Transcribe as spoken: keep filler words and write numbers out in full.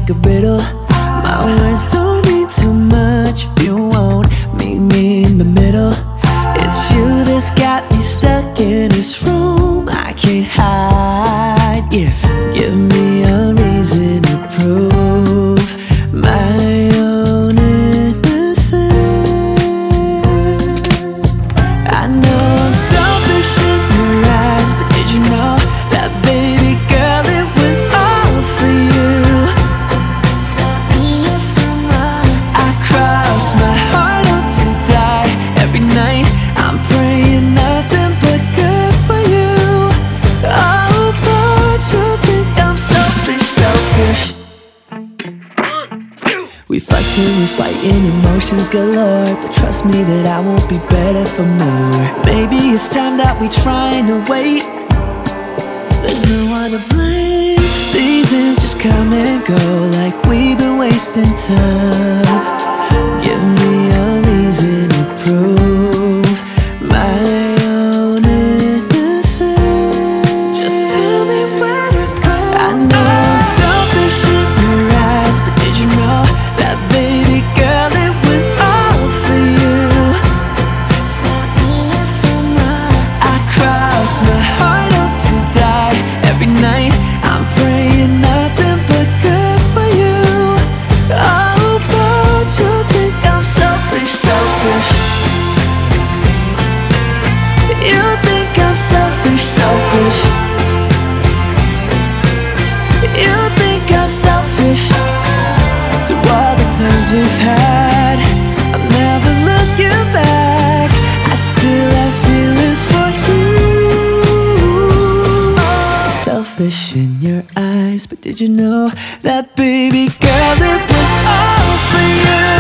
like a riddle. My words don't mean too much if you won't meet me in the middle. It's you that's got me stuck in this room I can't hide, yeah. Give me a reason to prove my own innocence. I know I'm selfish in your eyes, but did you know that, baby girl, it was all for you? I cross my heart out to die every night. I'm praying nothing but good for you. Oh, but you think I'm selfish, selfish. We fussing, we fighting, emotions galore, but trust me that I won't be better for more. Maybe it's time that we trying to wait. There's no one to blame. Seasons just come and go like we've been wasting time. Give me a reason to prove my own innocence. Just tell me where to go. I know I'm selfish in your eyes, but did you know that, baby girl, it was all for you? I cross my heart out to die every night. I'm praying nothing but good for you. Oh, but you think I'm selfish, selfish. You think I'm selfish, selfish. You think I'm selfish. Through all the times we've had, I'm never looking back. I still have feelings for you. Selfish in your eyes, but did you know that, baby girl, it was all for you?